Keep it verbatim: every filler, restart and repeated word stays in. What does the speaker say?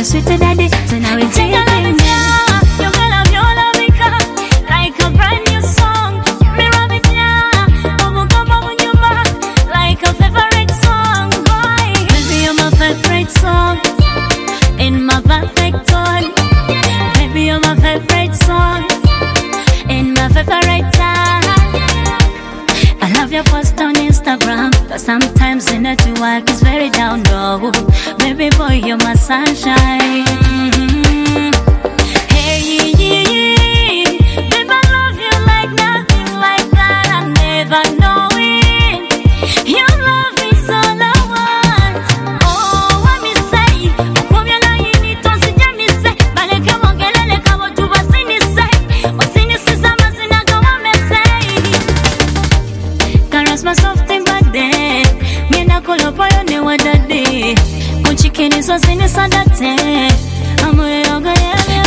sweet daddy, so now we take it in me. You gonna be all of me, like a brand new song. Me rub it down, boom boom boom boom, like a favorite song. Boy, baby, you're my favorite song, in my perfect tone. Baby, you're my favorite song, in my favorite time. I love your post on Instagram, but sometimes the network is very down low. Baby boy, you're my sunshine. Mm-hmm. Hey, yeah, yeah, yeah. Baby, I love you like nothing like that. I never know it. Your love is all I want. Oh, what me say? Come here, now you need to see me say. Baleke mongelele kabo tu basini say. Basini si sama sina kawa me say. Caress my soft in body. Me na kolo payo ne wadade. Kuchikeni so sini sadate. Amore yoga yele.